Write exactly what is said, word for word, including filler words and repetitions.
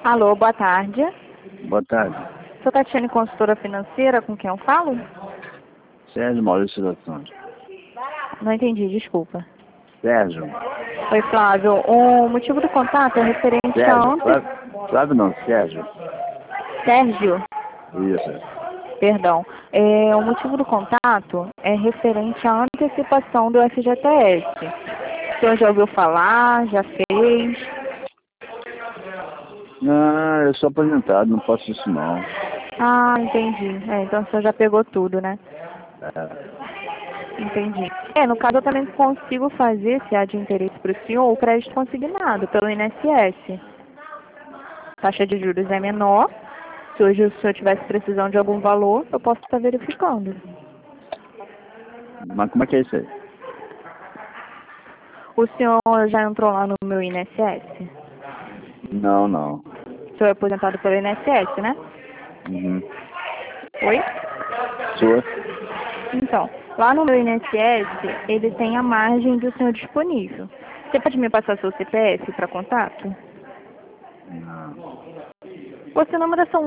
Alô, boa tarde. Boa tarde. Sou Tatiane, consultora financeira, com quem eu falo? Sérgio Maurício da Santos. Não entendi, desculpa. Sérgio. Oi, Flávio. O motivo do contato é referente a Sérgio. ontem... Flávio, Flávio não, Sérgio. Sérgio? Isso. Perdão. É, o motivo do contato é referente à antecipação do F G T S. O senhor já ouviu falar? Já fez? Não, eu sou aposentado, não posso isso não. Ah, entendi. É, então o senhor já pegou tudo, né? É. Entendi. É, no caso eu também consigo fazer, se há de interesse para o senhor, o crédito consignado pelo I N S S. A taxa de juros é menor. Se hoje o senhor tivesse precisão de algum valor, eu posso estar verificando. Mas como é que é isso aí? O senhor já entrou lá no meu I N S S? Não, não. O senhor é aposentado pelo I N S S, né? Uhum. Oi? Sua? Então, lá no meu I N S S, ele tem a margem do senhor disponível. Você pode me passar seu C P F para contato? Não. Você não manda só